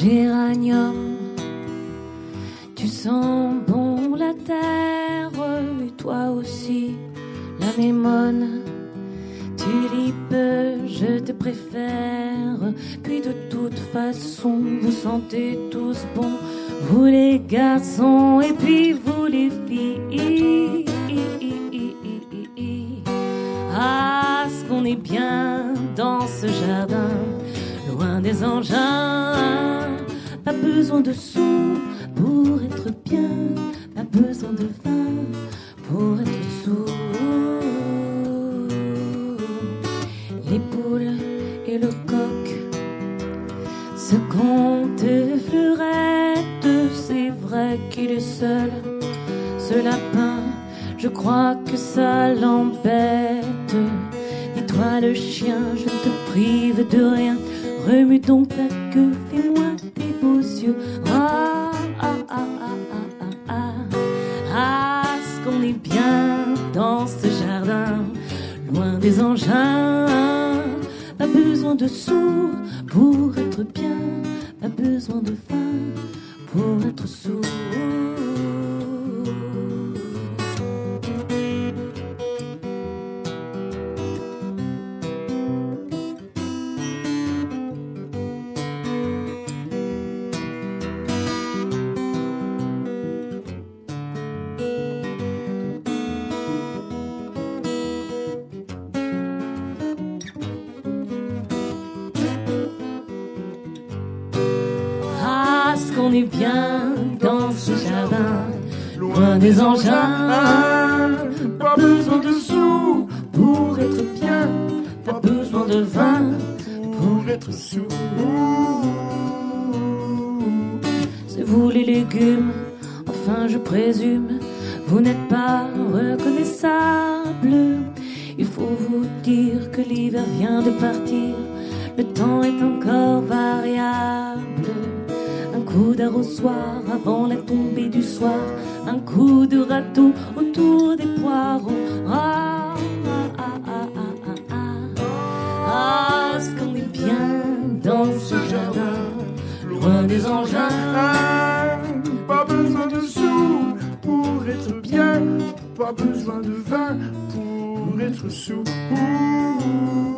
géranium. Tu sens bon la terre, et toi aussi, l'anémone. Tulipe, je te préfère. Puis de toute façon, vous sentez tous bon, vous les garçons et puis vous les filles. Ah, ce qu'on est bien dans ce jardin, loin des engins. Pas besoin de sous pour être bien, pas besoin de vin pour être sourd. Les poules et le coq se comptent fleurettes, c'est vrai qu'il est seul. Ce lapin, je crois que ça l'embête. Dis-toi le chien, je te prive de rien. Remue donc ta queue, fais-moi tes beaux yeux. Ah, ah, ah, ah, ah, ah, ah. Ah, ce qu'on est bien dans ce jardin, loin des engins. Pas besoin de sous pour être bien, pas besoin de vin pour être sourd. On est bien dans ce jardin, loin des engins. Pas besoin de sous pour être bien, pas besoin de vin pour être sourd. C'est vous les légumes, enfin je présume, vous n'êtes pas reconnaissables. Il faut vous dire que l'hiver vient de partir, le temps est encore variable. Un coup d'arrosoir avant la tombée du soir, un coup de râteau autour des poireaux. Ah, ah, ah, ah, ah, ah, ah. Ah, ce qu'on est bien dans ce jardin, loin des engins. Pas besoin de sous pour être bien, pas besoin de vin pour être sourd.